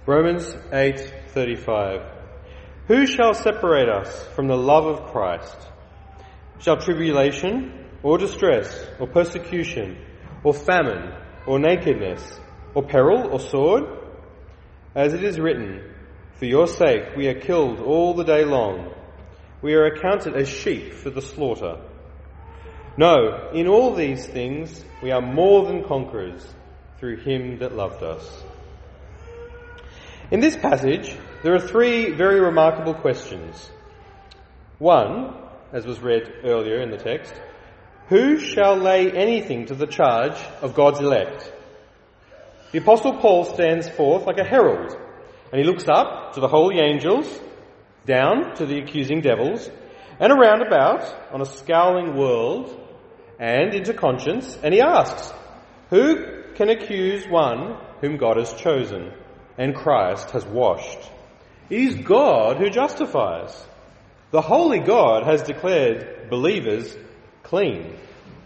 Romans 8:35. Who shall separate us from the love of Christ? Shall tribulation, or distress, or persecution, or famine, or nakedness, or peril, or sword? As it is written, for your sake we are killed all the day long. We are accounted as sheep for the slaughter. No, in all these things we are more than conquerors through him that loved us. In this passage, there are three very remarkable questions. One, as was read earlier in the text, who shall lay anything to the charge of God's elect? The Apostle Paul stands forth like a herald, and he looks up to the holy angels, down to the accusing devils, and around about on a scowling world and into conscience, and he asks, who can accuse one whom God has chosen and Christ has washed? It is God who justifies. The holy God has declared believers clean.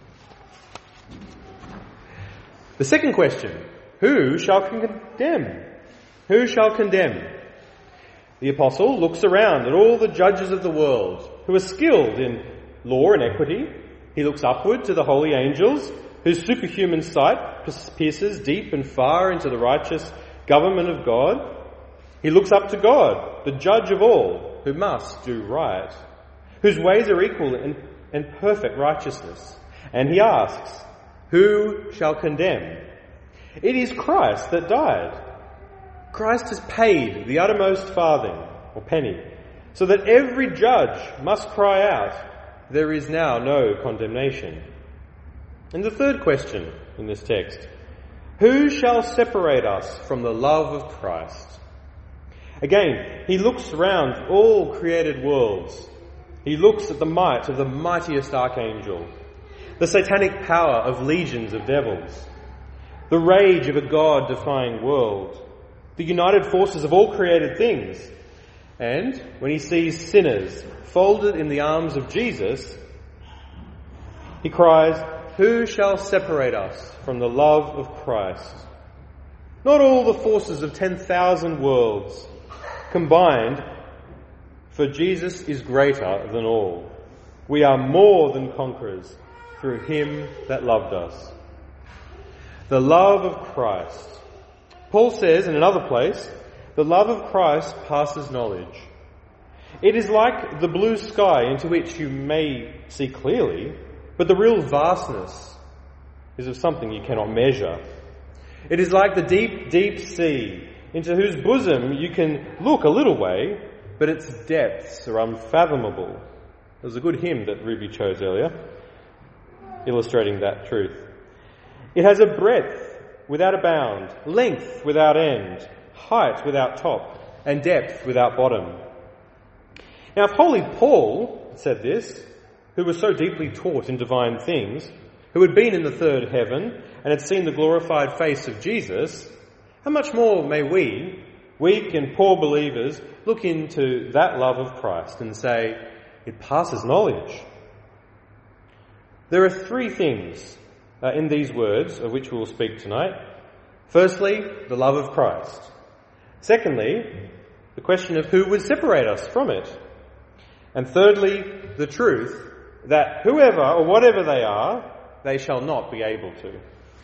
The second question, who shall condemn? Who shall condemn? The apostle looks around at all the judges of the world who are skilled in law and equity. He looks upward to the holy angels whose superhuman sight pierces deep and far into the righteous government of God. He looks up to God, the judge of all, who must do right, whose ways are equal and perfect righteousness. And he asks, who shall condemn? It is Christ that died. Christ has paid the uttermost farthing or penny, so that every judge must cry out, there is now no condemnation. And the third question in this text, who shall separate us from the love of Christ? Again, he looks around all created worlds. He looks at the might of the mightiest archangel, the satanic power of legions of devils, the rage of a God-defying world, the united forces of all created things. And when he sees sinners folded in the arms of Jesus, he cries, who shall separate us from the love of Christ? Not all the forces of 10,000 worlds combined, for Jesus is greater than all. We are more than conquerors through him that loved us. The love of Christ. Paul says in another place, the love of Christ passes knowledge. It is like the blue sky into which you may see clearly, but the real vastness is of something you cannot measure. It is like the deep, deep sea into whose bosom you can look a little way, but its depths are unfathomable. There was a good hymn that Ruby chose earlier, illustrating that truth. It has a breadth without a bound, length without end, height without top, and depth without bottom. Now, if holy Paul said this, who was so deeply taught in divine things, who had been in the third heaven and had seen the glorified face of Jesus, how much more may we, weak and poor believers, look into that love of Christ and say, it passes knowledge. There are three things in these words of which we will speak tonight. Firstly, the love of Christ. Secondly, the question of who would separate us from it. And thirdly, the truth that whoever or whatever they are, they shall not be able to.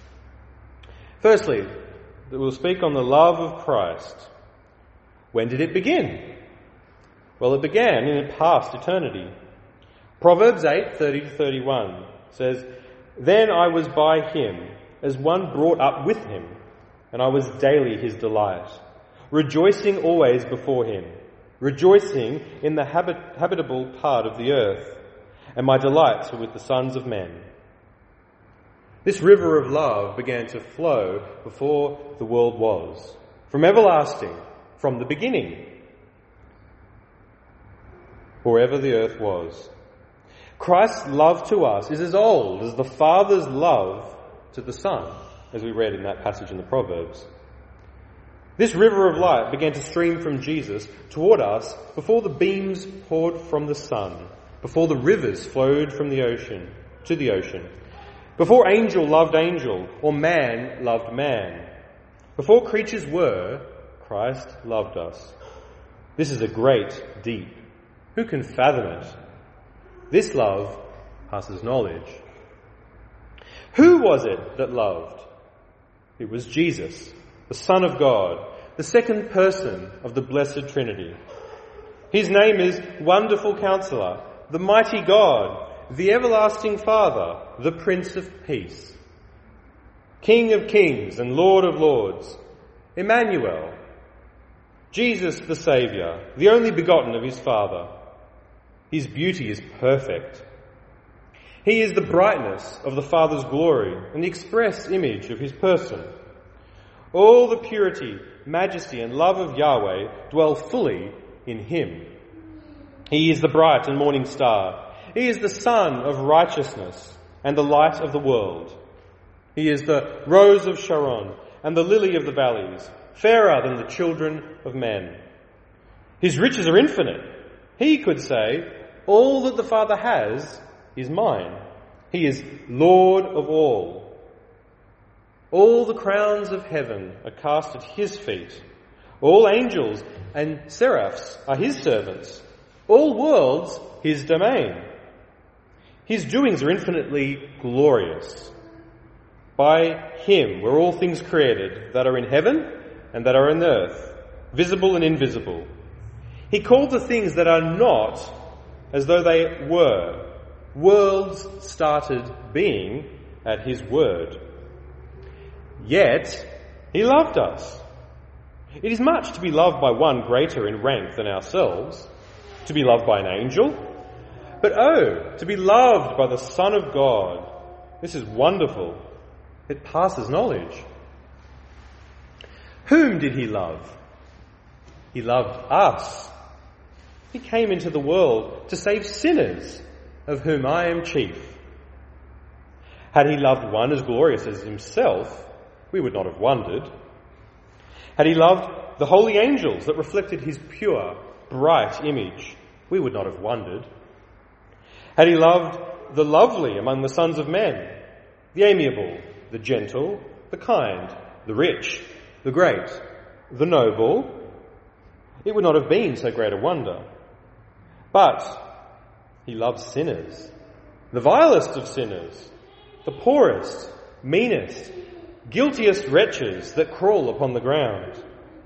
Firstly, we'll speak on the love of Christ. When did it begin? Well, it began in past eternity. Proverbs 8:30-31 says, then I was by him as one brought up with him, and I was daily his delight, rejoicing always before him, rejoicing in the habitable part of the earth, and my delights were with the sons of men. This river of love began to flow before the world was, from everlasting, from the beginning, forever the earth was. Christ's love to us is as old as the Father's love to the Son, as we read in that passage in the Proverbs. This river of light began to stream from Jesus toward us before the beams poured from the sun, before the rivers flowed from the ocean to the ocean, before angel loved angel or man loved man. Before creatures were, Christ loved us. This is a great deep. Who can fathom it? This love passes knowledge. Who was it that loved? It was Jesus, the Son of God, the second person of the Blessed Trinity. His name is Wonderful Counselor, the Mighty God, the Everlasting Father, the Prince of Peace, King of Kings and Lord of Lords, Emmanuel, Jesus the Saviour, the only begotten of his Father. His beauty is perfect. He is the brightness of the Father's glory and the express image of his person. All the purity, majesty and love of Yahweh dwell fully in him. He is the bright and morning star. He is the sun of righteousness and the light of the world. He is the rose of Sharon and the lily of the valleys, fairer than the children of men. His riches are infinite. He could say, all that the Father has is mine. He is Lord of all. All the crowns of heaven are cast at his feet. All angels and seraphs are his servants. All worlds his domain. His doings are infinitely glorious. By him were all things created that are in heaven and that are in earth, visible and invisible. He called the things that are not as though they were. Worlds started being at his word. Yet he loved us. It is much to be loved by one greater in rank than ourselves, to be loved by an angel, but to be loved by the Son of God. This is wonderful. It passes knowledge. Whom did he love? He loved us. He came into the world to save sinners, of whom I am chief. Had he loved one as glorious as himself, we would not have wondered. Had he loved the holy angels that reflected his pure, bright image, we would not have wondered. Had he loved the lovely among the sons of men, the amiable, the gentle, the kind, the rich, the great, the noble, it would not have been so great a wonder. But he loves sinners, the vilest of sinners, the poorest, meanest, guiltiest wretches that crawl upon the ground.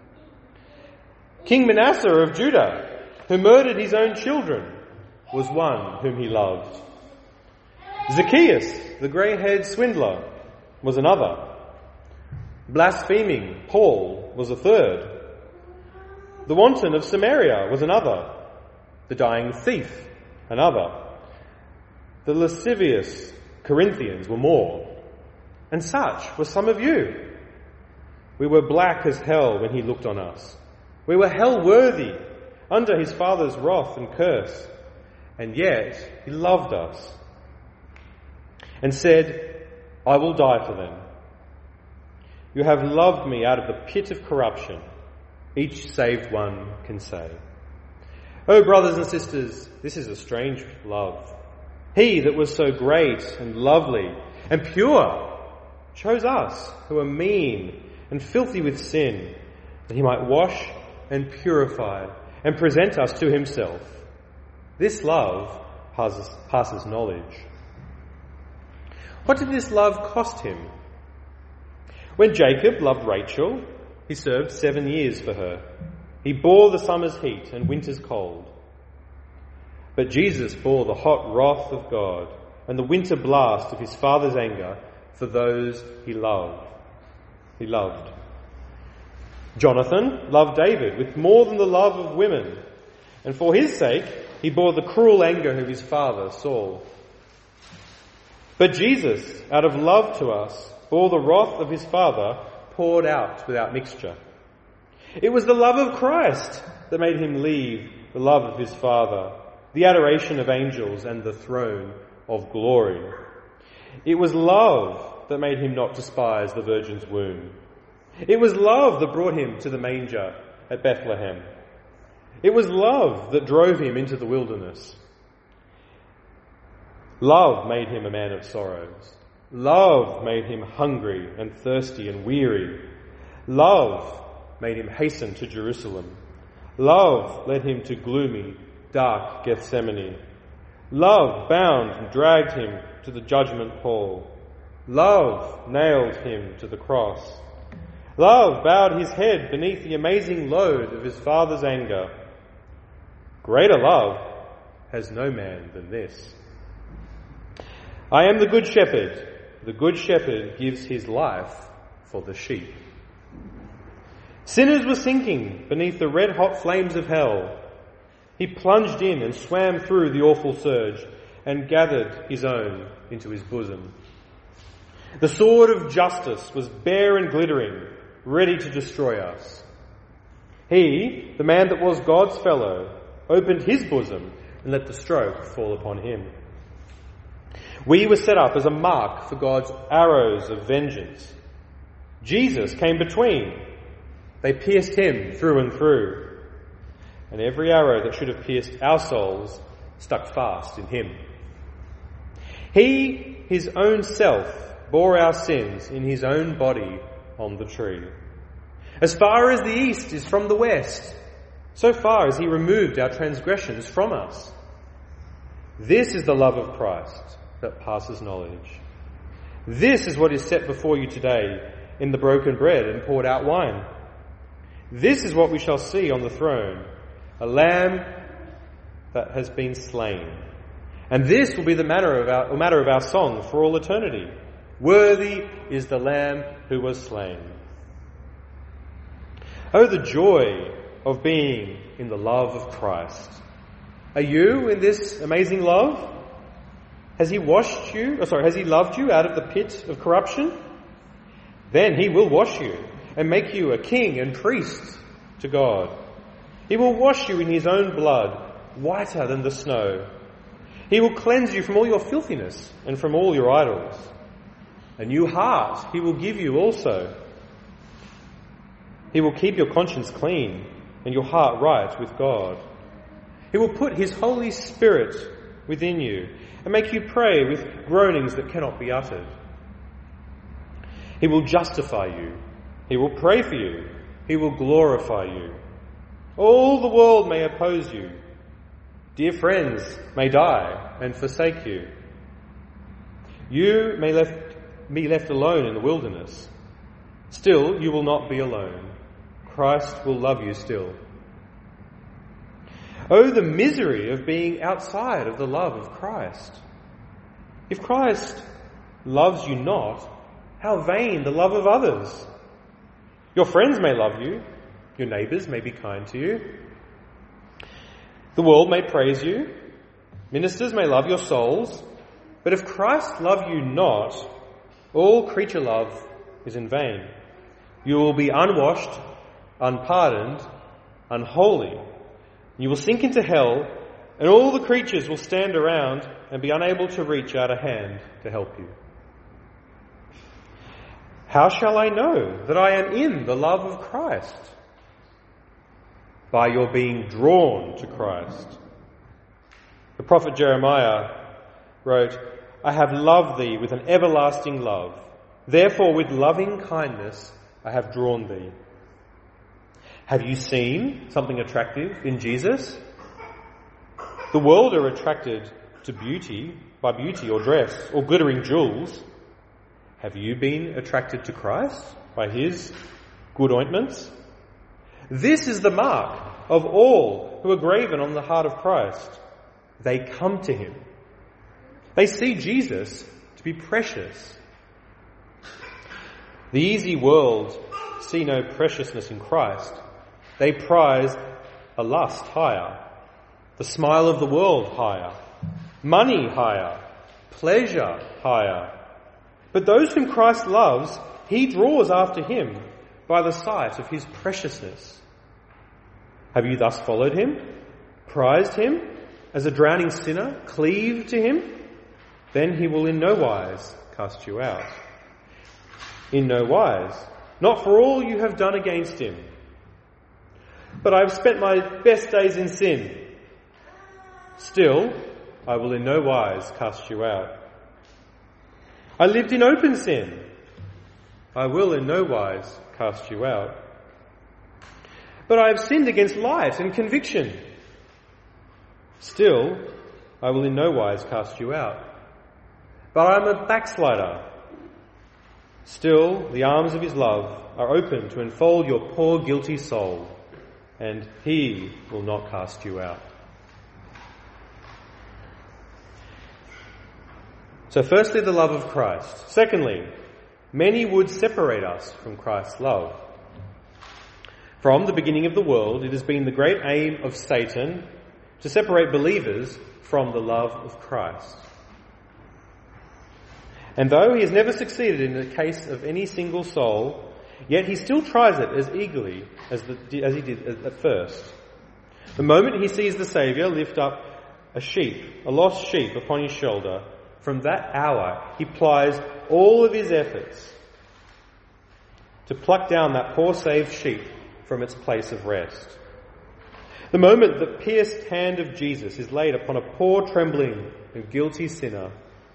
King Manasseh of Judah, who murdered his own children, was one whom he loved. Zacchaeus, the grey-haired swindler, was another. Blaspheming Paul was a third. The wanton of Samaria was another. The dying thief, another. The lascivious Corinthians were more. And such were some of you. We were black as hell when he looked on us. We were hell-worthy, under his Father's wrath and curse. And yet he loved us and said, I will die for them. You have loved me out of the pit of corruption, each saved one can say. Oh, brothers and sisters, this is a strange love. He that was so great and lovely and pure chose us who are mean and filthy with sin, that he might wash and purify and present us to himself. This love passes knowledge. What did this love cost him? When Jacob loved Rachel, he served 7 years for her. He bore the summer's heat and winter's cold. But Jesus bore the hot wrath of God and the winter blast of his Father's anger for those he loved. Jonathan loved David with more than the love of women, and for his sake he bore the cruel anger of his father Saul. But Jesus, out of love to us, bore the wrath of his Father poured out without mixture. It was the love of Christ that made him leave the love of his Father, the adoration of angels and the throne of glory. It was love that made him not despise the Virgin's womb. It was love that brought him to the manger at Bethlehem. It was love that drove him into the wilderness. Love made him a man of sorrows. Love made him hungry and thirsty and weary. Love made him hasten to Jerusalem. Love led him to gloomy, dark Gethsemane. Love bound and dragged him to the judgment hall. Love nailed him to the cross. Love bowed his head beneath the amazing load of his Father's anger. Greater love has no man than this. I am the good shepherd. The good shepherd gives his life for the sheep. Sinners were sinking beneath the red-hot flames of hell. He plunged in and swam through the awful surge and gathered his own into his bosom. The sword of justice was bare and glittering, ready to destroy us. He, the man that was God's fellow, opened his bosom and let the stroke fall upon him. We were set up as a mark for God's arrows of vengeance. Jesus came between. They pierced him through and through. And every arrow that should have pierced our souls stuck fast in him. He, his own self, bore our sins in his own body on the tree. As far as the east is from the west, so far as he removed our transgressions from us. This is the love of Christ that passes knowledge. This is what is set before you today in the broken bread and poured out wine. This is what we shall see on the throne, a lamb that has been slain. And this will be the matter of our song for all eternity. Worthy is the lamb who was slain. Oh, the joy of being in the love of Christ. Are you in this amazing love? Has he loved you out of the pit of corruption? Then he will wash you and make you a king and priest to God. He will wash you in his own blood, whiter than the snow. He will cleanse you from all your filthiness and from all your idols. A new heart he will give you also. He will keep your conscience clean and your heart right with God. He will put his Holy Spirit within you and make you pray with groanings that cannot be uttered. He will justify you. He will pray for you. He will glorify you. All the world may oppose you. Dear friends may die and forsake you. You may be left alone in the wilderness. Still, you will not be alone. Christ will love you still. Oh, the misery of being outside of the love of Christ. If Christ loves you not, how vain the love of others. Your friends may love you. Your neighbours may be kind to you. The world may praise you. Ministers may love your souls. But if Christ love you not, all creature love is in vain. You will be unwashed, unpardoned, unholy. You will sink into hell, and all the creatures will stand around and be unable to reach out a hand to help you. How shall I know that I am in the love of Christ? By your being drawn to Christ. The prophet Jeremiah wrote, I have loved thee with an everlasting love. Therefore with loving kindness I have drawn thee. Have you seen something attractive in Jesus? The world are attracted to beauty, by beauty or dress, or glittering jewels. Have you been attracted to Christ by his good ointments? This is the mark of all who are graven on the heart of Christ. They come to him. They see Jesus to be precious. The easy world see no preciousness in Christ. They prize a lust higher, the smile of the world higher, money higher, pleasure higher. But those whom Christ loves, he draws after him by the sight of his preciousness. Have you thus followed him, prized him, as a drowning sinner, cleave to him? Then he will in no wise cast you out. In no wise, not for all you have done against him. But I have spent my best days in sin. Still, I will in no wise cast you out. I lived in open sin. I will in no wise cast you out. But I have sinned against light and conviction. Still, I will in no wise cast you out. But I am a backslider. Still, the arms of his love are open to enfold your poor guilty soul, and he will not cast you out. So firstly, the love of Christ. Secondly, many would separate us from Christ's love. From the beginning of the world, it has been the great aim of Satan to separate believers from the love of Christ. And though he has never succeeded in the case of any single soul, yet he still tries it as eagerly as he did at first. The moment he sees the Saviour lift up a lost sheep upon his shoulder, from that hour he plies all of his efforts to pluck down that poor saved sheep from its place of rest. The moment the pierced hand of Jesus is laid upon a poor, trembling and guilty sinner,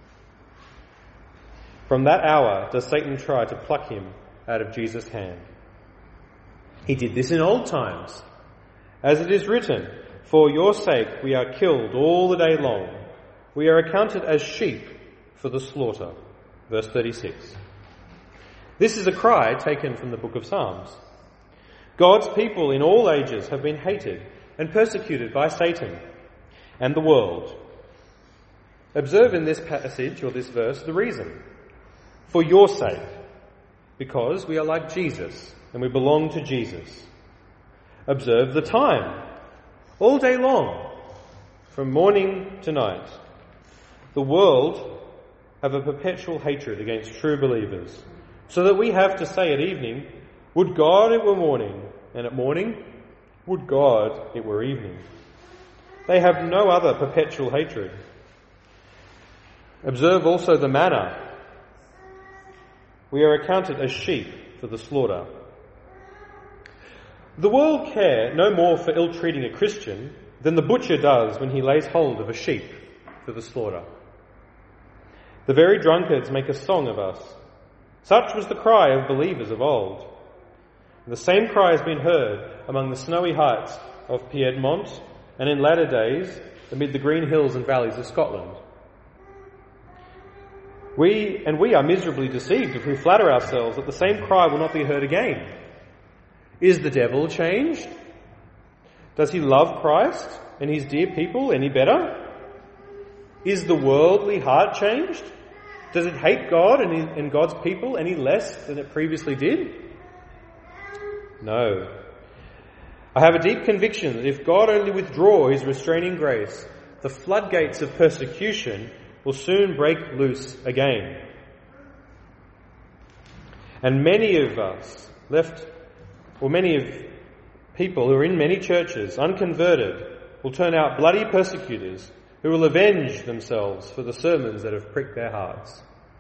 from that hour does Satan try to pluck him out of Jesus' hand. He did this in old times. As it is written, "For your sake we are killed all the day long. We are accounted as sheep for the slaughter." Verse 36. This is a cry taken from the book of Psalms. God's people in all ages have been hated and persecuted by Satan and the world. Observe in this passage or this verse the reason. For your sake. Because we are like Jesus and we belong to Jesus. Observe the time. All day long. From morning to night. The world have a perpetual hatred against true believers, so that we have to say at evening, "Would God it were morning," and at morning, "Would God it were evening." They have no other perpetual hatred. Observe also the manner. We are accounted as sheep for the slaughter. The world care no more for ill-treating a Christian than the butcher does when he lays hold of a sheep for the slaughter. The very drunkards make a song of us. Such was the cry of believers of old. The same cry has been heard among the snowy heights of Piedmont and in latter days amid the green hills and valleys of Scotland. We are miserably deceived if we flatter ourselves that the same cry will not be heard again. Is the devil changed? Does he love Christ and his dear people any better? Is the worldly heart changed? Does it hate God and God's people any less than it previously did? No. I have a deep conviction that if God only withdraw his restraining grace, the floodgates of persecution will soon break loose again. And many of people who are in many churches, unconverted, will turn out bloody persecutors who will avenge themselves for the sermons that have pricked their hearts.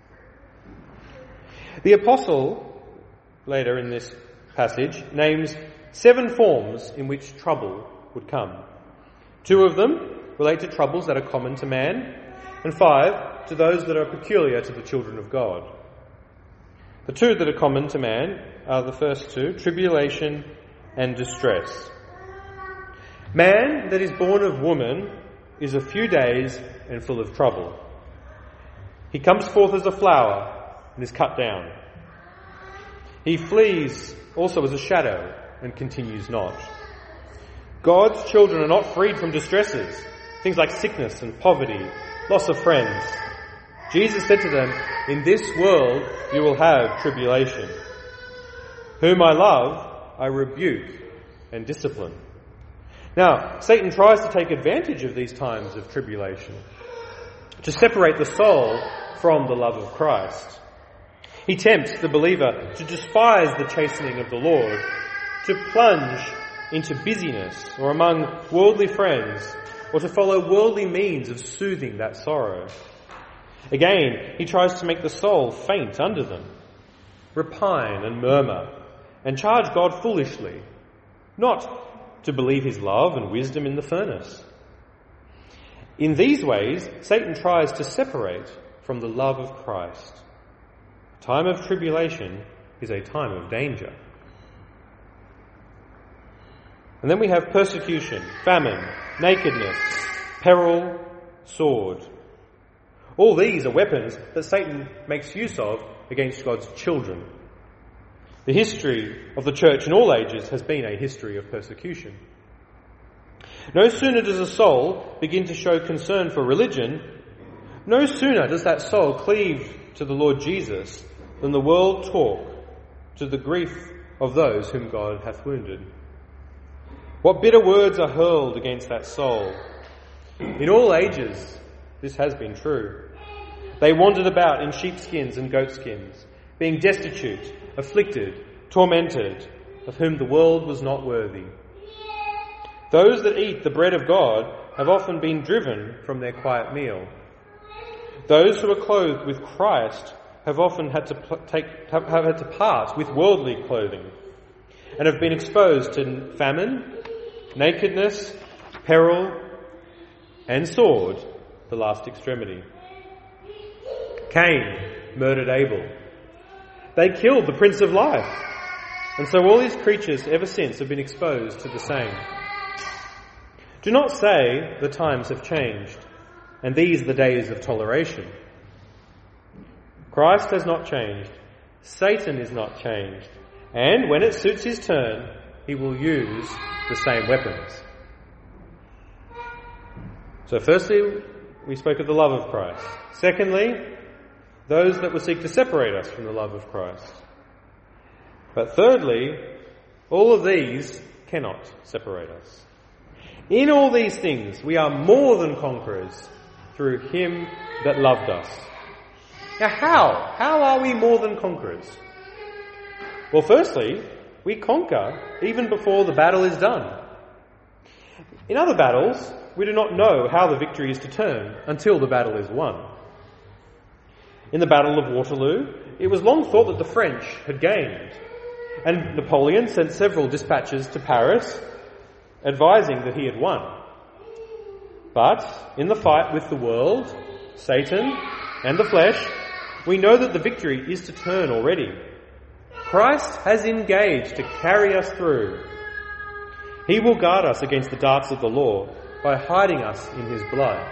The apostle, later in this passage, names 7 forms in which trouble would come. 2 of them relate to troubles that are common to man, and 5 to those that are peculiar to the children of God. The 2 that are common to man are the first 2, tribulation and distress. Man that is born of woman is a few days and full of trouble. He comes forth as a flower and is cut down. He flees also as a shadow and continues not. God's children are not freed from distresses, things like sickness and poverty, loss of friends. Jesus said to them, "In this world you will have tribulation. Whom I love, I rebuke and discipline." Now, Satan tries to take advantage of these times of tribulation to separate the soul from the love of Christ. He tempts the believer to despise the chastening of the Lord, to plunge into busyness or among worldly friends, or to follow worldly means of soothing that sorrow. Again, he tries to make the soul faint under them, repine and murmur, and charge God foolishly, not to believe his love and wisdom in the furnace. In these ways, Satan tries to separate from the love of Christ. A time of tribulation is a time of danger. And then we have persecution, famine, nakedness, peril, sword. All these are weapons that Satan makes use of against God's children. The history of the church in all ages has been a history of persecution. No sooner does a soul begin to show concern for religion, no sooner does that soul cleave to the Lord Jesus than the world talk to the grief of those whom God hath wounded. What bitter words are hurled against that soul. In all ages, this has been true. They wandered about in sheepskins and goatskins, being destitute, afflicted, tormented, of whom the world was not worthy. Those that eat the bread of God have often been driven from their quiet meal. Those who are clothed with Christ have often had to part with worldly clothing and have been exposed to famine, nakedness, peril, and sword, the last extremity. Cain murdered Abel. They killed the Prince of Life. And so all his creatures ever since have been exposed to the same. Do not say the times have changed, and these are the days of toleration. Christ has not changed. Satan is not changed. And when it suits his turn, he will use the same weapons. So firstly, we spoke of the love of Christ. Secondly, those that would seek to separate us from the love of Christ. But thirdly, all of these cannot separate us. In all these things, we are more than conquerors through him that loved us. Now how? How are we more than conquerors? Well, firstly, we conquer even before the battle is done. In other battles, we do not know how the victory is to turn until the battle is won. In the Battle of Waterloo, it was long thought that the French had gained, and Napoleon sent several dispatches to Paris advising that he had won. But in the fight with the world, Satan, and the flesh, we know that the victory is to turn already. Christ has engaged to carry us through. He will guard us against the darts of the law by hiding us in his blood.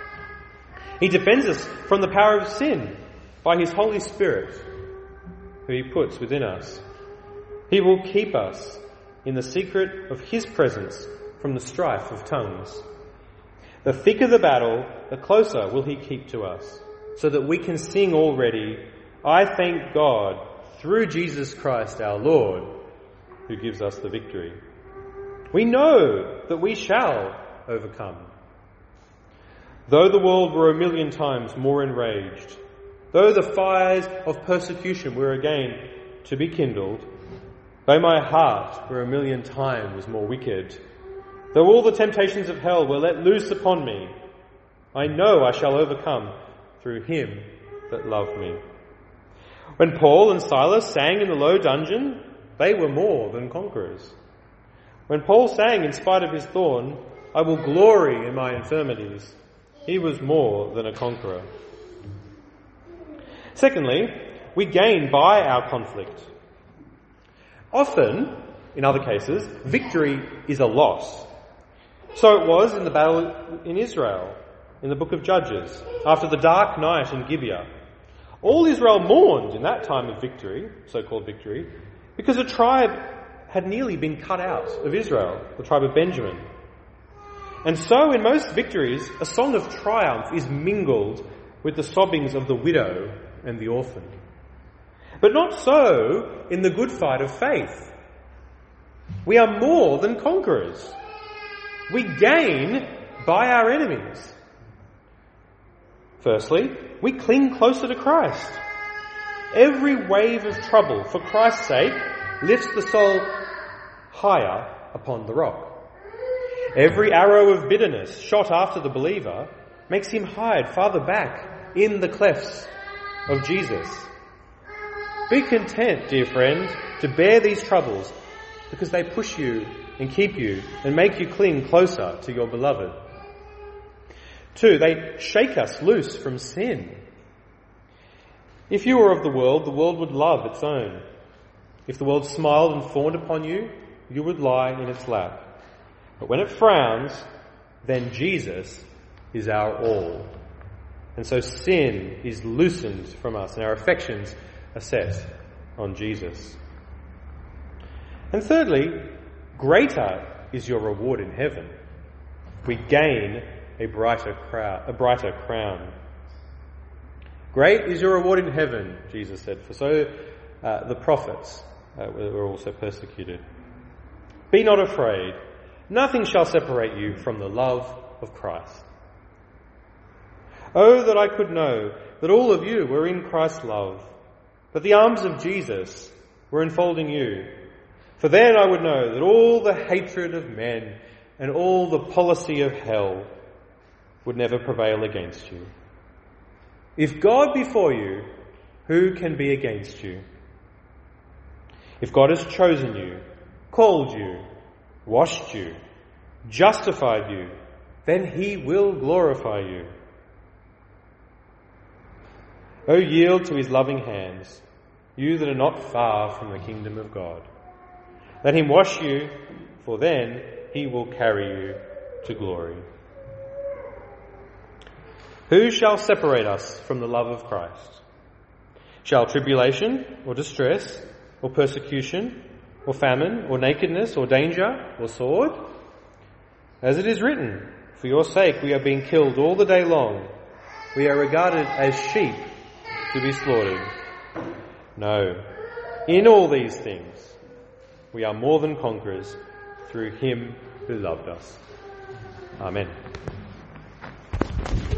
He defends us from the power of sin by his Holy Spirit, who he puts within us. He will keep us in the secret of his presence from the strife of tongues. The thicker the battle, the closer will he keep to us, so that we can sing already, I thank God through Jesus Christ our Lord, who gives us the victory. We know that we shall overcome. Though the world were 1,000,000 times more enraged, though the fires of persecution were again to be kindled, though my heart were 1,000,000 times more wicked, though all the temptations of hell were let loose upon me, I know I shall overcome through him that loved me. When Paul and Silas sang in the low dungeon, they were more than conquerors. When Paul sang in spite of his thorn, I will glory in my infirmities, he was more than a conqueror. Secondly, we gain by our conflict. Often, in other cases, victory is a loss. So it was in the battle in Israel, in the book of Judges, after the dark night in Gibeah. All Israel mourned in that time of victory, so-called victory, because a tribe had nearly been cut out of Israel, the tribe of Benjamin. And so in most victories, a song of triumph is mingled with the sobbings of the widow and the orphan. But not so in the good fight of faith. We are more than conquerors. We gain by our enemies. Firstly, we cling closer to Christ. Every wave of trouble for Christ's sake lifts the soul higher upon the rock. Every arrow of bitterness shot after the believer makes him hide farther back in the clefts of Jesus. Be content, dear friend, to bear these troubles because they push you and keep you and make you cling closer to your beloved. 2, they shake us loose from sin. If you were of the world would love its own. If the world smiled and fawned upon you, you would lie in its lap. But when it frowns, then Jesus is our all. And so sin is loosened from us and our affections are set on Jesus. And thirdly, greater is your reward in heaven. We gain a brighter crown. Great is your reward in heaven, Jesus said, for so the prophets were also persecuted. Be not afraid. Nothing shall separate you from the love of Christ. Oh, that I could know that all of you were in Christ's love, that the arms of Jesus were enfolding you. For then I would know that all the hatred of men and all the policy of hell would never prevail against you. If God be for you, who can be against you? If God has chosen you, called you, washed you, justified you, then he will glorify you. O yield to his loving hands, you that are not far from the kingdom of God. Let him wash you, for then he will carry you to glory. Who shall separate us from the love of Christ? Shall tribulation or distress or persecution or famine or nakedness or danger or sword? As it is written, for your sake we are being killed all the day long. We are regarded as sheep to be slaughtered. No, in all these things we are more than conquerors through him who loved us. Amen.